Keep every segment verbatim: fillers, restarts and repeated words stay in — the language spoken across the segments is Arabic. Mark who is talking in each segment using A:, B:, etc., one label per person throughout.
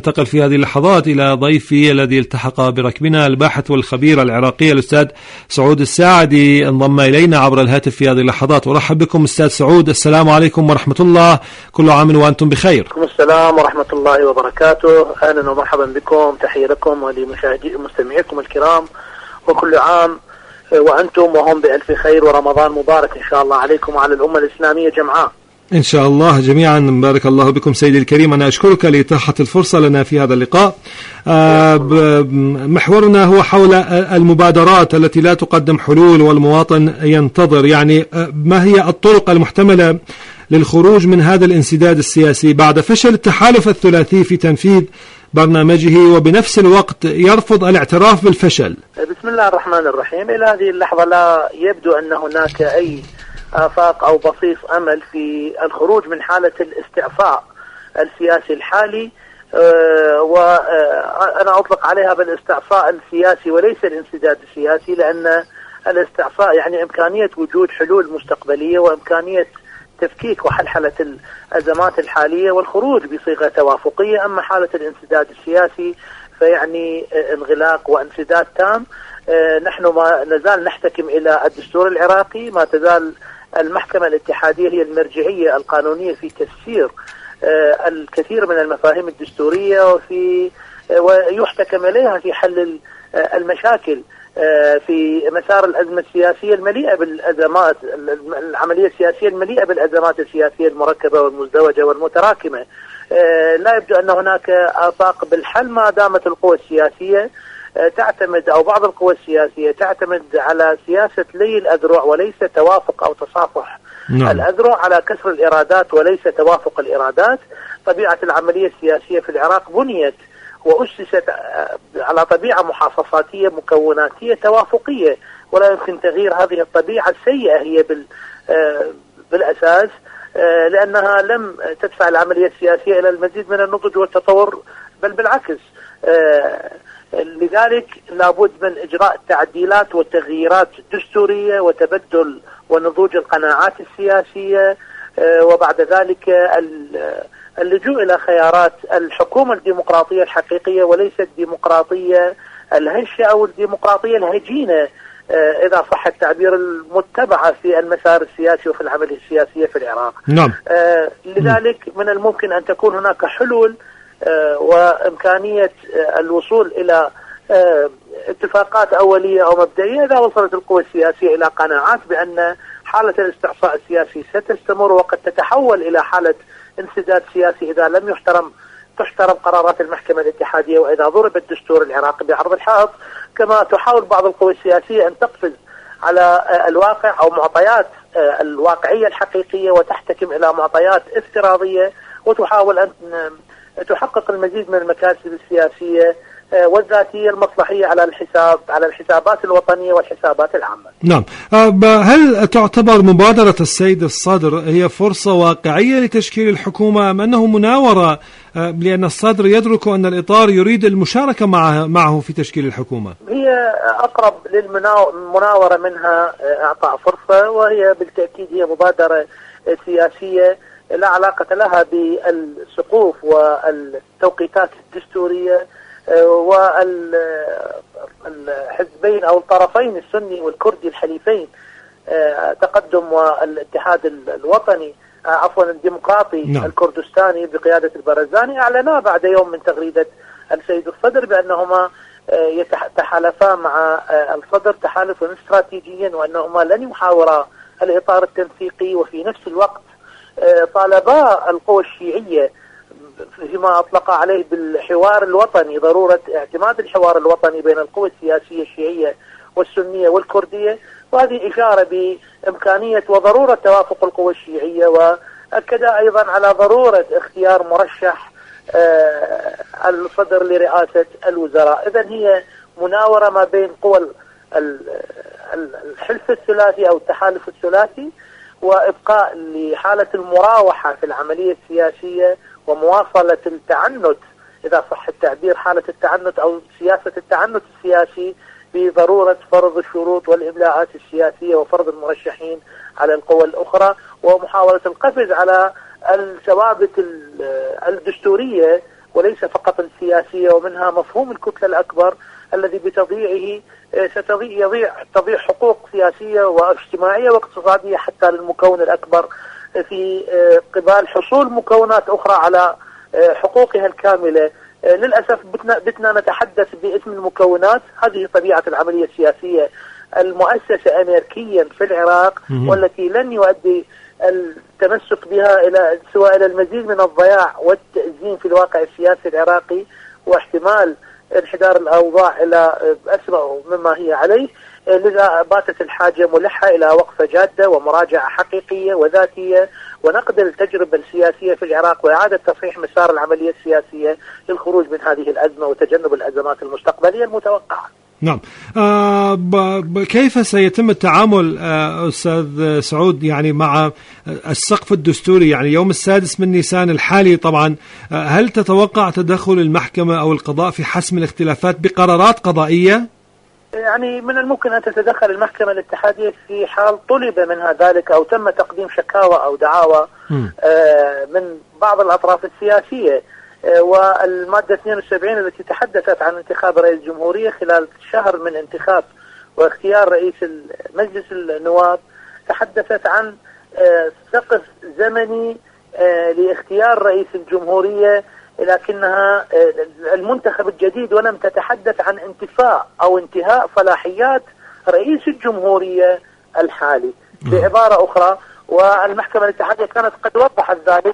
A: أنتقل في هذه اللحظات إلى ضيفي الذي التحق بركبنا، الباحث والخبير العراقي الأستاذ سعود الساعدي، انضم إلينا عبر الهاتف في هذه اللحظات. أرحب بكم أستاذ سعود، السلام عليكم ورحمة الله، كل عام وأنتم بخير.
B: عليكم السلام ورحمة الله وبركاته، أهلا ومرحبا بكم، تحية لكم ولمشاهدي مستمعيكم الكرام، وكل عام وأنتم وهم بألف خير، ورمضان مبارك إن شاء الله عليكم وعلى الأمة الإسلامية جمعاء
A: إن شاء الله جميعا. بارك الله بكم سيدي الكريم، أنا أشكرك لإتاحة الفرصة لنا في هذا اللقاء. محورنا هو حول المبادرات التي لا تقدم حلول والمواطن ينتظر، يعني ما هي الطرق المحتملة للخروج من هذا الانسداد السياسي بعد فشل التحالف الثلاثي في تنفيذ برنامجه، وبنفس الوقت يرفض الاعتراف بالفشل.
B: بسم الله الرحمن الرحيم. إلى هذه اللحظة لا يبدو أن هناك أي آفاق أو بصيص أمل في الخروج من حالة الاستعفاء السياسي الحالي، أه وأنا أطلق عليها بالاستعفاء السياسي وليس الانسداد السياسي، لأن الاستعفاء يعني إمكانية وجود حلول مستقبلية وإمكانية تفكيك وحلحلة الأزمات الحالية والخروج بصيغة توافقية. أما حالة الانسداد السياسي فيعني انغلاق وانسداد تام. نحن ما نزال نحتكم إلى الدستور العراقي، ما تزال المحكمة الاتحادية هي المرجعية القانونية في تفسير الكثير من المفاهيم الدستورية وفي ويحتكم إليها في حل المشاكل في مسار الأزمة السياسية المليئة بالأزمات، العملية السياسية المليئة بالأزمات السياسية المركبة والمزدوجة والمتراكمة. لا يبدو أن هناك آفاق بالحل ما دامت القوى السياسية تعتمد أو بعض القوى السياسية تعتمد على سياسة لي الأذرع وليس توافق أو تصافح نعم. الأذرع على كسر الإرادات وليس توافق الإرادات. طبيعة العملية السياسية في العراق بنيت وأسست على طبيعة محافظاتية مكوناتية توافقية، ولا يمكن تغيير هذه الطبيعة السيئة هي بالأساس، لأنها لم تدفع العملية السياسية إلى المزيد من النضج والتطور، بل بالعكس. لذلك لابد من إجراء التعديلات والتغييرات الدستورية وتبدل ونضوج القناعات السياسية، وبعد ذلك اللجوء إلى خيارات الحكومة الديمقراطية الحقيقية وليس الديمقراطية الهشة أو الديمقراطية الهجينة إذا صح التعبير، المتبعة في المسار السياسي وفي العملية السياسية في العراق.
A: نعم.
B: آه لذلك من الممكن أن تكون هناك حلول آه وإمكانية آه الوصول إلى آه اتفاقات أولية أو مبدئية إذا وصلت القوى السياسية إلى قناعات بأن حالة الاستعصاء السياسي ستستمر وقد تتحول إلى حالة انسداد سياسي إذا لم يحترم تحترم قرارات المحكمة الاتحادية، وإذا ضرب الدستور العراقي بعرض الحائط، كما تحاول بعض القوى السياسية أن تقفز على الواقع أو معطيات الواقعية الحقيقية وتحتكم إلى معطيات افتراضية وتحاول أن تحقق المزيد من المكاسب السياسية والذاتية المصلحية على الحساب على الحسابات الوطنية والحسابات العامة.
A: نعم. هل تعتبر مبادرة السيد الصدر هي فرصة واقعية لتشكيل الحكومة أم أنه مناورة، لأن الصدر يدرك أن الإطار يريد المشاركة معه معه في تشكيل الحكومة؟
B: هي أقرب للمناورة منها إعطاء فرصة، وهي بالتأكيد هي مبادرة سياسية لا علاقة لها بالسقوف والتوقيتات الدستورية والحزبين أو الطرفين السني والكردي الحليفين، تقدم والاتحاد الوطني عفوا الديمقراطي نعم. الكردستاني بقيادة البرزاني أعلنا بعد يوم من تغريدة السيد الصدر بأنهما يتحالفا مع الصدر تحالفا استراتيجيا، وأنهما لن يحاورا الإطار التنسيقي، وفي نفس الوقت طالبا القوى الشيعية فيما أطلق عليه بالحوار الوطني، ضرورة اعتماد الحوار الوطني بين القوى السياسية الشيعية والسنية والكردية، وهذه إشارة بإمكانية وضرورة توافق القوى الشيعية، وأكد أيضا على ضرورة اختيار مرشح الصدر لرئاسة الوزراء. إذن هي مناورة ما بين قوى الحلف الثلاثي أو التحالف الثلاثي، وإبقاء لحالة المراوحة في العملية السياسية ومواصلة التعنت إذا صح التعبير، حالة التعنت أو سياسة التعنت السياسي بضرورة فرض الشروط والإملاءات السياسية وفرض المرشحين على القوى الأخرى، ومحاولة القفز على الثوابت الدستورية وليس فقط السياسية، ومنها مفهوم الكتلة الأكبر الذي بتضييعه ستضيع يضيع تضيع حقوق سياسية واجتماعية واقتصادية حتى للمكون الأكبر في قبال حصول مكونات أخرى على حقوقها الكاملة. للأسف بتنا, بتنا نتحدث باسم المكونات. هذه طبيعة العملية السياسية المؤسسة أمريكيا في العراق، والتي لن يؤدي التمسك بها إلى سواء إلى المزيد من الضياع والتأزيم في الواقع السياسي العراقي، واحتمال انحدار الأوضاع إلى أسوأ مما هي عليه. لذا باتت الحاجة ملحة إلى وقفة جادة ومراجعة حقيقية وذاتية ونقد التجربة السياسية في العراق، وإعادة تصحيح مسار العملية السياسية للخروج من هذه الأزمة وتجنب الأزمات المستقبلية المتوقعة.
A: نعم. آه ب- كيف سيتم التعامل آه أستاذ سعود يعني مع السقف الدستوري، يعني يوم السادس من نيسان الحالي طبعا، آه هل تتوقع تدخل المحكمة أو القضاء في حسم الاختلافات بقرارات قضائية؟
B: يعني من الممكن أن تتدخل المحكمة الاتحادية في حال طلب منها ذلك أو تم تقديم شكاوى أو دعاوى آه من بعض الأطراف السياسية. والمادة اثنين وسبعين التي تحدثت عن انتخاب رئيس الجمهورية خلال شهر من انتخاب واختيار رئيس مجلس النواب، تحدثت عن سقف زمني لاختيار رئيس الجمهورية، لكنها المنتخب الجديد، ولم تتحدث عن انتفاء أو انتهاء صلاحيات رئيس الجمهورية الحالي. بعبارة أخرى، والمحكمة الاتحادية كانت قد وضحت ذلك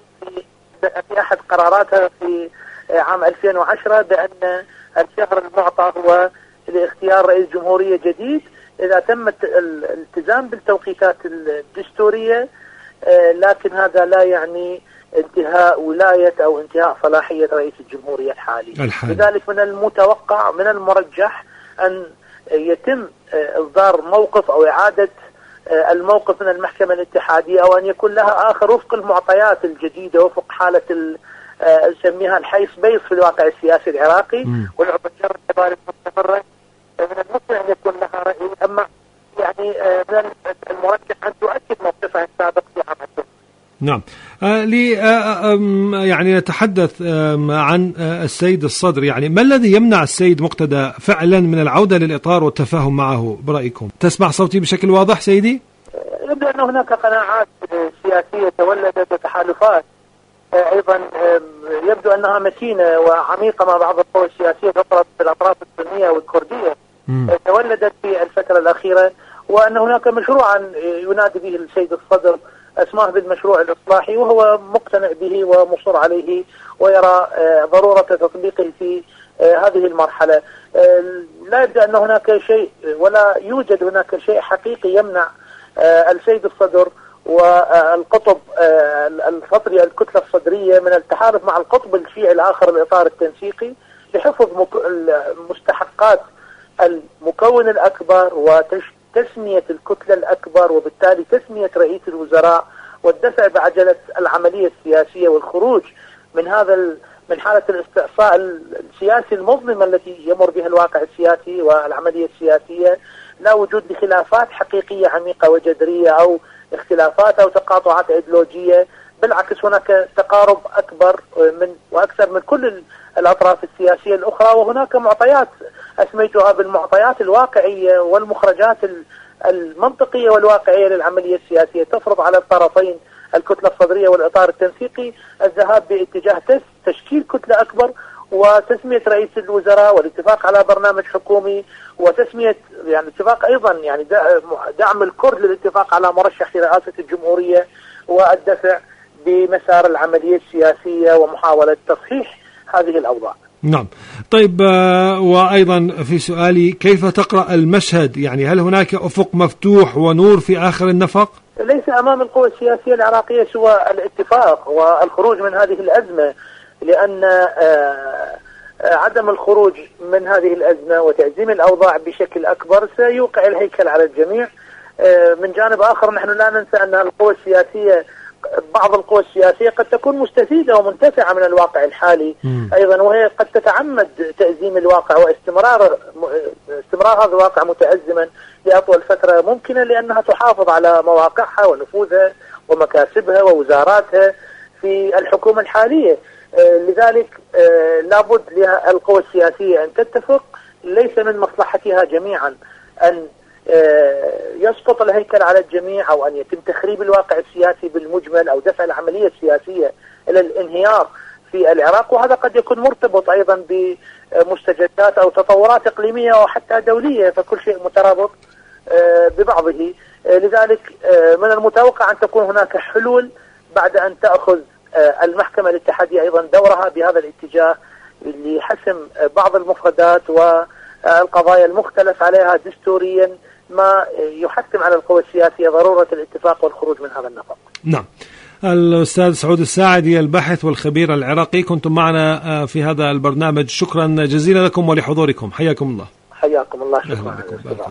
B: في أحد قراراتها في عام ألفين وعشرة بأن الشهر المعطى هو لاختيار رئيس جمهورية جديد إذا تم الالتزام بالتوقيتات الدستورية، لكن هذا لا يعني انتهاء ولاية أو انتهاء صلاحية رئيس الجمهورية الحالي. الحالي. لذلك من المتوقع من المرجح أن يتم إصدار موقف أو إعادة الموقف من المحكمة الاتحادية، أو أن يكون لها آخر وفق المعطيات الجديدة، وفق حالة نسميها الحيث بيص في الواقع السياسي العراقي والعبجرة الكبار المستمرة. من الممكن أن يكون لها رأي، أما يعني من المرجح أن تؤكد موقفها السابق في عام الدستور.
A: نعم. آه لي آه يعني نتحدث آه عن آه السيد الصدر، يعني ما الذي يمنع السيد مقتدى فعلا من العودة للإطار والتفاهم معه برأيكم؟ تسمع صوتي بشكل واضح سيدي؟
B: يبدو أن هناك قناعات سياسية تولدت وتحالفات أيضا يبدو أنها متينة وعميقة مع بعض القوى السياسية الأخرى في الأطراف السنية والكردية م. تولدت في الفترة الأخيرة، وأن هناك مشروعا ينادي به السيد الصدر اسماه بالمشروع الإصلاحي، وهو مقتنع به ومصر عليه ويرى ضرورة تطبيقه في هذه المرحلة. لا يبدو أن هناك شيء ولا يوجد هناك شيء حقيقي يمنع السيد الصدر والقطب الصدري الكتلة الصدرية من التحالف مع القطب الشيعي الآخر الإطار التنسيقي لحفظ مستحقات المكون الأكبر وتسمية الكتلة الأكبر، وبالتالي تسمية رئيس الوزراء والدفع بعجلة العملية السياسية والخروج من هذا من حالة الاستعصاء السياسي المظلمة التي يمر بها الواقع السياسي والعملية السياسية. لا وجود لخلافات حقيقية عميقة وجذرية أو اختلافات أو تقاطعات إيديولوجية، بالعكس هناك تقارب أكبر من وأكثر من كل الأطراف السياسية الأخرى، وهناك معطيات أسميتها بالمعطيات الواقعية والمخرجات المنطقية والواقعية للعملية السياسية تفرض على الطرفين الكتلة الصدرية والإطار التنسيقي الذهاب باتجاه تشكيل كتلة أكبر وتسمية رئيس الوزراء والاتفاق على برنامج حكومي وتسمية يعني اتفاق أيضا يعني دعم الكرد للاتفاق على مرشح لرئاسة الجمهورية والدفع بمسار العملية السياسية ومحاولة تصحيح هذه الأوضاع.
A: نعم. طيب وأيضا في سؤالي، كيف تقرأ المشهد؟ يعني هل هناك أفق مفتوح ونور في آخر النفق؟
B: ليس أمام القوى السياسية العراقية سوى الاتفاق والخروج من هذه الأزمة، لأن عدم الخروج من هذه الأزمة وتعزيم الأوضاع بشكل أكبر سيوقع الهيكل على الجميع. من جانب آخر نحن لا ننسى أن القوى السياسية بعض القوى السياسية قد تكون مستفيدة ومنتفعة من الواقع الحالي م. أيضا، وهي قد تتعمد تأزيم الواقع واستمرار استمرار هذا الواقع متأزما لأطول فترة ممكنة، لأنها تحافظ على مواقعها ونفوذها ومكاسبها ووزاراتها في الحكومة الحالية. لذلك لابد للقوى السياسية أن تتفق. ليس من مصلحتها جميعا أن يسقط الهيكل على الجميع أو أن يتم تخريب الواقع السياسي بالمجمل أو دفع العملية السياسية إلى الانهيار في العراق، وهذا قد يكون مرتبط أيضا بمستجدات أو تطورات إقليمية وحتى دولية، فكل شيء مترابط ببعضه. لذلك من المتوقع أن تكون هناك حلول بعد أن تأخذ المحكمة الاتحادية أيضا دورها بهذا الاتجاه لحسم بعض المفردات والقضايا المختلف عليها دستوريا، ما يحتم على القوى السياسية ضرورة الاتفاق والخروج من هذا النفق.
A: نعم. الأستاذ سعود الساعدي الباحث والخبير العراقي، كنتم معنا في هذا البرنامج، شكرا جزيلا لكم ولحضوركم، حياكم الله.
B: حياكم الله، شكرا.